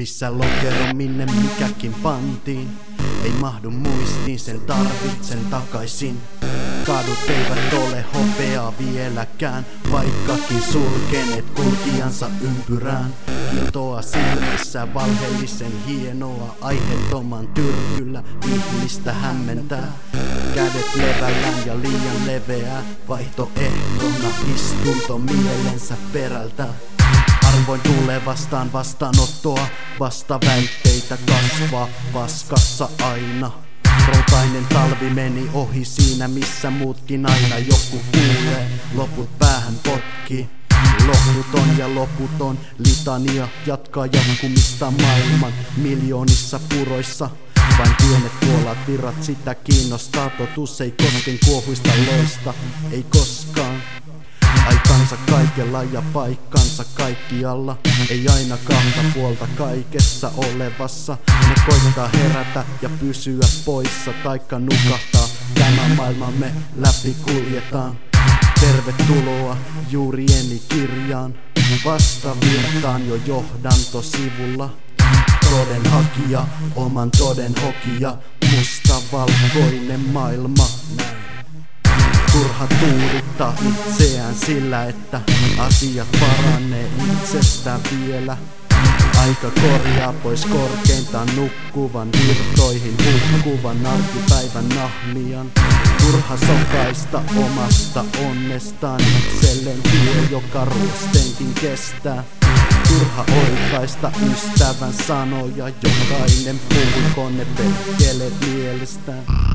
Missä lokero minne mikäkin pantiin? Ei mahdu muistiin, sen tarvitsen takaisin. Kadut eivät ole hopeaa vieläkään, vaikkakin sulkeneet kulkijansa ympyrään. Kieltoa silmissä, valheellisen hienoa, aiheettoman tyrkyllä ihmistä hämmentää. Kädet levällään ja liian leveää, vaihtoehtona istunto mielensä perältä. Harvoin tulee vastaan vastaanottoa, vastaväitteitä kasvaa paskassa aina. Routainen talvi meni ohi siinä missä muutkin aina joku kuulee, loput päähän potki. Lohduton ja loputon litania jatkaa jatkumista maailman miljoonissa puroissa. Vain pienet kuolaat virrat sitä kiinnostaa, totuus ei kosken kuohuista loista, ei koskaan. Aikansa kaikella ja paikkansa kaikkialla, ei aina kahta puolta kaikessa olevassa. Ne koittaa herätä ja pysyä poissa, taikka nukahtaa, tämä maailma me läpi kuljetaan. Tervetuloa juurieni kirjaan, vastavirtaan jo johdantosivulla. Toden hakija, oman toden hokija, mustavalkoinen maailma. Turha tuudittaa itseään sillä, että asiat paranee itsestään vielä. Aika korjaa pois korkeintaan nukkuvan virtoihin hukkuvan arkipäivän nahmian. Turha sokaista omasta onnestaan itselleen tie, joka ruostenkin kestää. Turha oikaista ystävän sanoja, jokainen puhukone perkele mielestään.